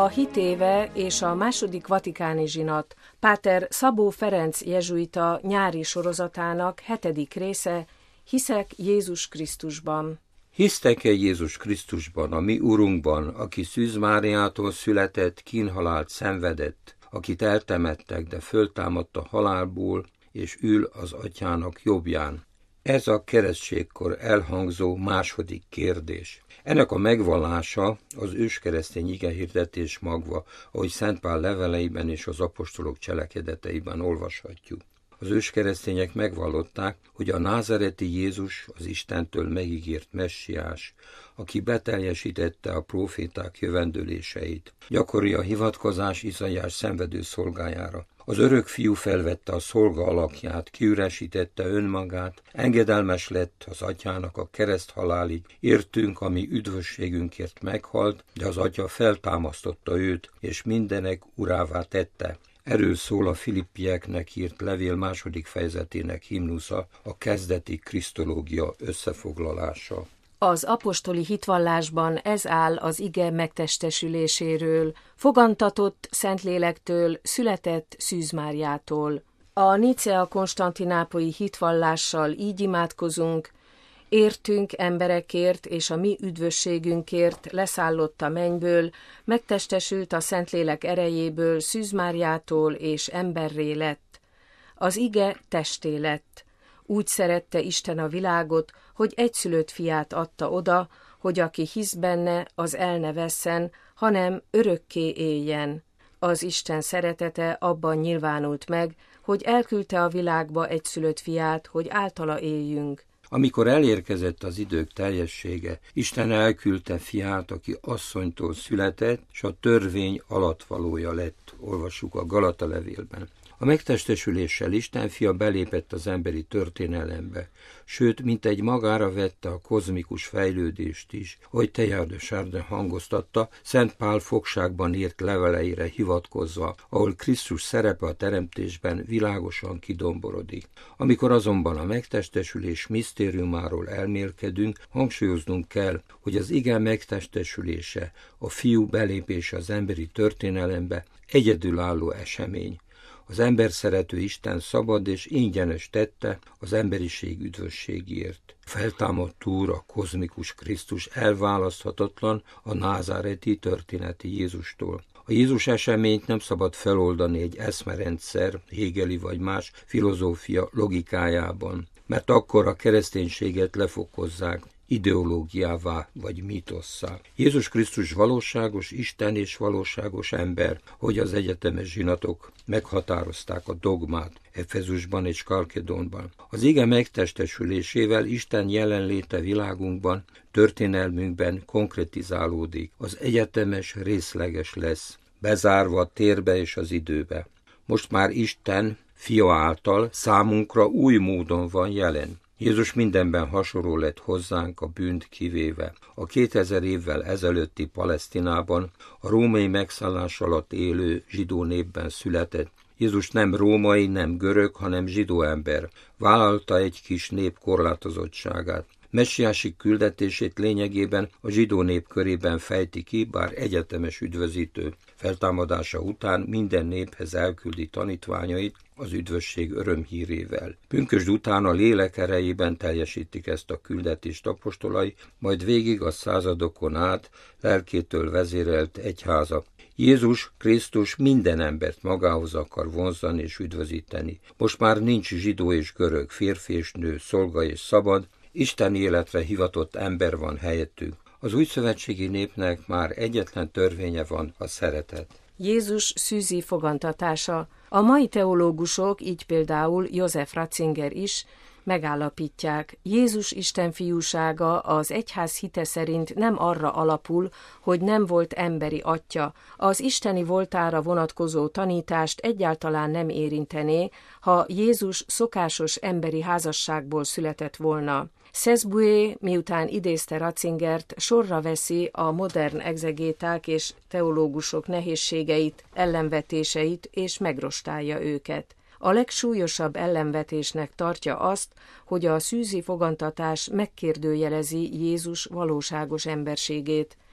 A hitéve és a második vatikáni zsinat Páter Szabó Ferenc jezsuita nyári sorozatának 7. része, Hiszek Jézus Krisztusban. Hisztek-e Jézus Krisztusban, a mi Urunkban, aki Szűz Máriától született, kínhalált szenvedett, akit eltemettek, de föltámadt a halálból, és ül az Atyának jobbján? Ez a keresztségkor elhangzó második kérdés. Ennek a megvallása az őskeresztény igehirdetés magva, ahogy Szent Pál leveleiben és az apostolok cselekedeteiben olvashatjuk. Az őskeresztények megvallották, hogy a názareti Jézus az Istentől megígért messiás, aki beteljesítette a próféták jövendőléseit. Gyakori a hivatkozás Izaiás szenvedő szolgájára. Az örök fiú felvette a szolga alakját, kiüresítette önmagát, engedelmes lett az Atyának a kereszthalálig, értünk, ami üdvösségünkért meghalt, de az Atya feltámasztotta őt, és mindenek urává tette. Erről szól a Filippieknek írt levél 2. fejezetének himnusza, a kezdeti krisztológia összefoglalása. Az apostoli hitvallásban ez áll az ige megtestesüléséről, fogantatott Szentlélektől, született Szűz Máriától. A Nicea-konstantinápolyi hitvallással így imádkozunk: értünk emberekért és a mi üdvösségünkért leszállott a mennyből, megtestesült a Szentlélek erejéből, Szűz Máriától és emberré lett. Az ige testé lett. Úgy szerette Isten a világot, hogy egyszülött fiát adta oda, hogy aki hisz benne, az el ne vesszen, hanem örökké éljen. Az Isten szeretete abban nyilvánult meg, hogy elküldte a világba egyszülött fiát, hogy általa éljünk. Amikor elérkezett az idők teljessége, Isten elküldte fiát, aki asszonytól született, s a törvény alattvalója lett, olvassuk a Galata levélben. A megtestesüléssel Isten fia belépett az emberi történelembe, sőt, mintegy magára vette a kozmikus fejlődést is, ahogy Teilhard de Chardin hangoztatta, Szent Pál fogságban írt leveleire hivatkozva, ahol Krisztus szerepe a teremtésben világosan kidomborodik. Amikor azonban a megtestesülés misztériumáról elmélkedünk, hangsúlyoznunk kell, hogy az ige megtestesülése, a fiú belépése az emberi történelembe egyedülálló esemény. Az ember szerető Isten szabad és ingyenes tette az emberiség üdvösségért. A feltámadt Úr, a kozmikus Krisztus elválaszthatatlan a názáreti történeti Jézustól. A Jézus eseményt nem szabad feloldani egy eszmerendszer, hegeli vagy más filozófia logikájában, mert akkor a kereszténységet lefokozzák ideológiává vagy mítosszá. Jézus Krisztus valóságos Isten és valóságos ember, hogy az egyetemes zsinatok meghatározták a dogmát Efezusban és Kalkedonban. Az ige megtestesülésével Isten jelenléte világunkban, történelmünkben konkretizálódik. Az egyetemes részleges lesz, bezárva a térbe és az időbe. Most már Isten fia által számunkra új módon van jelen. Jézus mindenben hasonló lett hozzánk, a bűnt kivéve. A 2000 évvel ezelőtti Palesztinában, a római megszállás alatt élő zsidó népben született. Jézus nem római, nem görög, hanem zsidó ember. Vállalta egy kis nép korlátozottságát. Messiási küldetését lényegében a zsidó nép körében fejti ki, bár egyetemes üdvözítő. Feltámadása után minden néphez elküldi tanítványait az üdvösség örömhírével. Pünkösd után a lélek erejében teljesítik ezt a küldetést apostolai, majd végig a századokon át lelkétől vezérelt egyháza. Jézus Krisztus minden embert magához akar vonzani és üdvözíteni. Most már nincs zsidó és görög, férfi és nő, szolga és szabad, Isten életre hivatott ember van helyettük. Az újszövetségi népnek már egyetlen törvénye van, a szeretet. Jézus szűzi fogantatása. A mai teológusok, így például József Ratzinger is, megállapítják, Jézus Isten fiúsága az egyház hite szerint nem arra alapul, hogy nem volt emberi atya. Az isteni voltára vonatkozó tanítást egyáltalán nem érintené, ha Jézus szokásos emberi házasságból született volna. Szeszbué, miután idézte Ratzingert, sorra veszi a modern egzegéták és teológusok nehézségeit, ellenvetéseit, és megrostálja őket. A legsúlyosabb ellenvetésnek tartja azt, hogy a szűzi fogantatás megkérdőjelezi Jézus valóságos emberségét.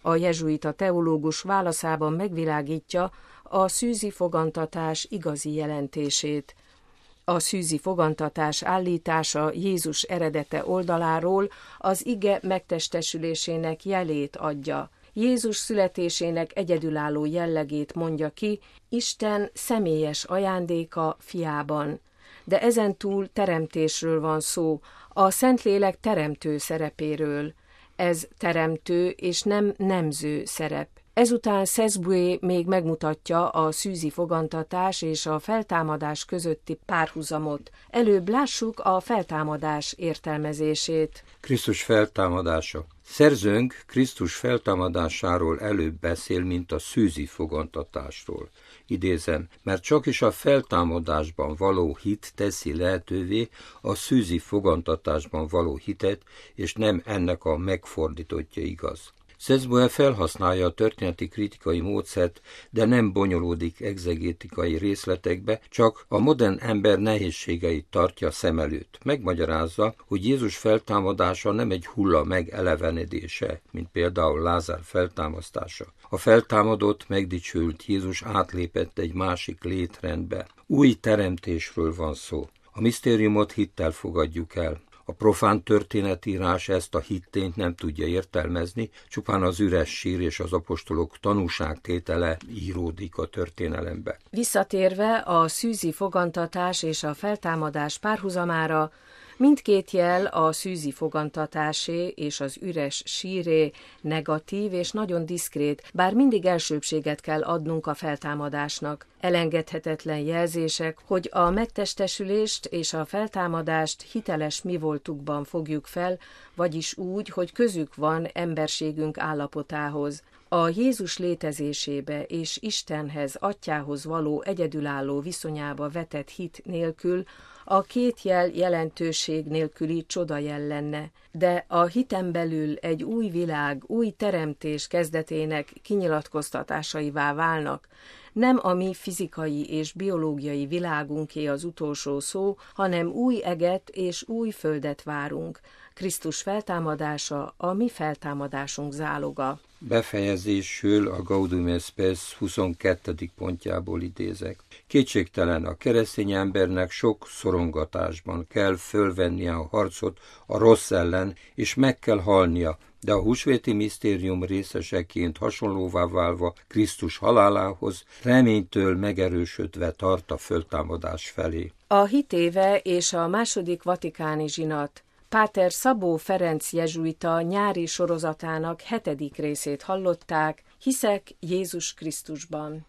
A jezsuita teológus válaszában megvilágítja a szűzi fogantatás igazi jelentését. A szűzi fogantatás állítása Jézus eredete oldaláról az ige megtestesülésének jelét adja. Jézus születésének egyedülálló jellegét mondja ki, Isten személyes ajándéka fiában. De ezentúl teremtésről van szó, a Szentlélek teremtő szerepéről. Ez teremtő és nem nemző szerep. Ezután Sesbue még megmutatja a szűzi fogantatás és a feltámadás közötti párhuzamot. Előbb lássuk a feltámadás értelmezését. Krisztus feltámadása. Szerzőnk Krisztus feltámadásáról előbb beszél, mint a szűzi fogantatásról. Idézem, mert csakis a feltámadásban való hit teszi lehetővé a szűzi fogantatásban való hitet, és nem ennek a megfordítottja igaz. Sesbue felhasználja a történeti kritikai módszert, de nem bonyolódik egzegétikai részletekbe, csak a modern ember nehézségeit tartja szem előtt. Megmagyarázza, hogy Jézus feltámadása nem egy hulla megelevenedése, mint például Lázár feltámasztása. A feltámadott, megdicsült Jézus átlépett egy másik létrendbe. Új teremtésről van szó. A misztériumot hittel fogadjuk el. A profán történetírás ezt a hittényt nem tudja értelmezni, csupán az üres sír és az apostolok tanúságtétele íródik a történelembe. Visszatérve a szűzi fogantatás és a feltámadás párhuzamára, mindkét jel, a szűzi fogantatásé és az üres síré negatív és nagyon diszkrét, bár mindig elsőbbséget kell adnunk a feltámadásnak. Elengedhetetlen jelzések, hogy a megtestesülést és a feltámadást hiteles mivoltukban fogjuk fel, vagyis úgy, hogy közük van emberségünk állapotához. A Jézus létezésébe és Istenhez, Atyához való egyedülálló viszonyába vetett hit nélkül a két jel jelentőség nélküli csodajel lenne, de a hiten belül egy új világ, új teremtés kezdetének kinyilatkoztatásaivá válnak. Nem a mi fizikai és biológiai világunké az utolsó szó, hanem új eget és új földet várunk. Krisztus feltámadása a mi feltámadásunk záloga. Befejezésül a Gaudium et Spes 22. pontjából idézek. Kétségtelen, a keresztény embernek sok szorongatásban kell fölvennie a harcot a rossz ellen, és meg kell halnia, de a húsvéti misztérium részeseként hasonlóvá válva Krisztus halálához, reménytől megerősödve tart a föltámadás felé. A hitéve és a második vatikáni zsinat Páter Szabó Ferenc jezsuita nyári sorozatának 7. részét hallották, Hiszek Jézus Krisztusban.